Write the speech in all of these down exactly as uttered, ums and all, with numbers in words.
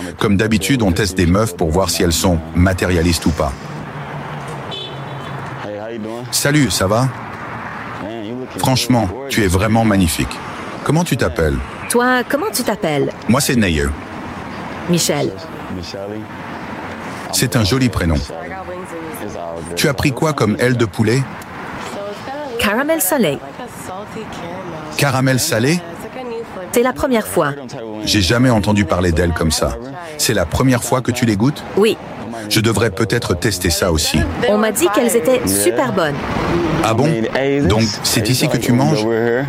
Comme d'habitude, on teste des meufs pour voir si elles sont matérialistes ou pas. Salut, ça va? Franchement, tu es vraiment magnifique. Comment tu t'appelles? Toi, comment tu t'appelles? Moi, c'est Neyer. Michel. C'est un joli prénom. Tu as pris quoi comme aile de poulet? Caramel salé. Caramel salé? C'est la première fois. J'ai jamais entendu parler d'ailes comme ça. C'est la première fois que tu les goûtes? Oui. Je devrais peut-être tester ça aussi. On m'a dit qu'elles étaient super bonnes. Ah bon? Donc, c'est ici que tu manges?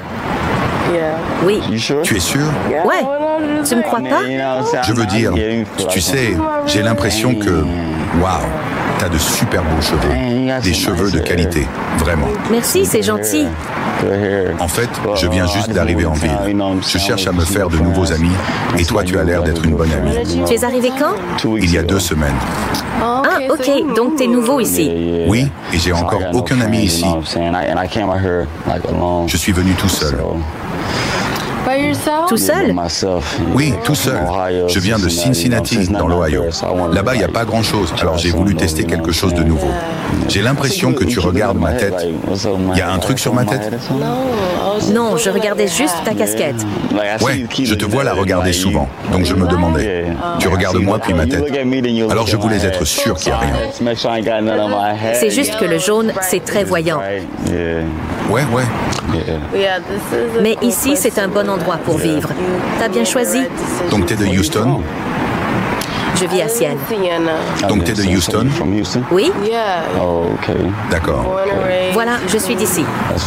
Oui. Tu es sûr? Ouais. Tu me crois pas? Je veux dire, tu sais, j'ai l'impression que... Waouh, t'as de super beaux cheveux. Des cheveux de qualité, vraiment. Merci, c'est gentil. En fait, je viens juste d'arriver en ville. Je cherche à me faire de nouveaux amis. Et toi, tu as l'air d'être une bonne amie. Tu es arrivé quand? Il y a deux semaines. Ah, ok. Donc, t'es nouveau ici. Oui, et j'ai encore aucun ami ici. Je suis venu tout seul. Tout seul? Oui, tout seul. Je viens de Cincinnati, dans l'Ohio. Là-bas, il n'y a pas grand-chose, alors j'ai voulu tester quelque chose de nouveau. J'ai l'impression que tu regardes ma tête. Il y a un truc sur ma tête? Non, je regardais juste ta casquette. Ouais, je te vois la regarder souvent, donc je me demandais. Tu regardes moi puis ma tête. Alors je voulais être sûr qu'il n'y a rien. C'est juste que le jaune, c'est très voyant. Ouais, ouais. Mais ici, c'est un bon endroit pour vivre. T'as bien choisi? Donc t'es de Houston? Je vis à Sienne. Donc t'es de Houston? Oui? D'accord. Voilà, je suis d'ici.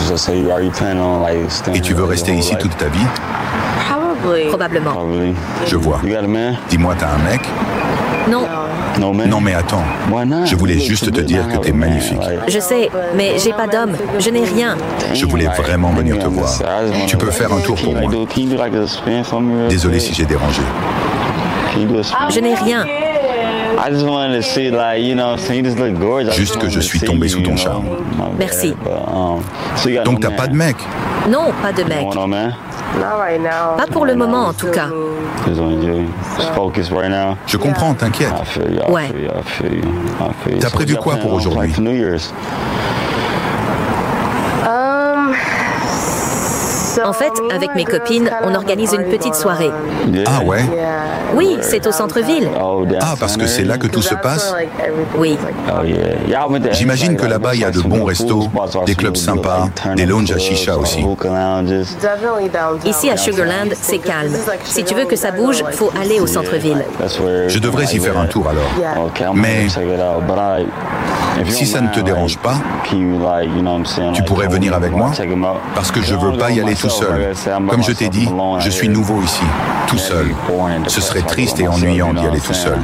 Et tu veux rester ici toute ta vie? Probablement. Je vois. Dis-moi, t'as un mec? Non. Non mais attends, je voulais juste te dire que t'es magnifique. Je sais, mais j'ai pas d'homme. Je n'ai rien. Je voulais vraiment venir te voir. Tu peux faire un tour pour moi. Désolé si j'ai dérangé. Je n'ai rien. Juste que je suis tombé sous ton charme. Merci. Donc t'as pas de mec? Non, pas de mec. Pas pour le moment, en tout cas. Je comprends, t'inquiète. Ouais. T'as prévu quoi pour aujourd'hui? En fait, avec mes copines, on organise une petite soirée. Ah ouais? Oui, c'est au centre-ville. Ah, parce que c'est là que tout se passe? Oui. J'imagine que là-bas, il y a de bons restos, des clubs sympas, des lounges à chicha aussi. Ici, à Sugarland, c'est calme. Si tu veux que ça bouge, faut aller au centre-ville. Je devrais y faire un tour alors. Mais si ça ne te dérange pas, tu pourrais venir avec moi? Parce que je veux pas y aller tout seul. Comme je t'ai dit, je suis nouveau ici, tout seul. Ce serait triste et ennuyant d'y aller tout seul.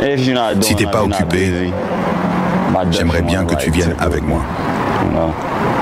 Si t'es pas occupé, j'aimerais bien que tu viennes avec moi.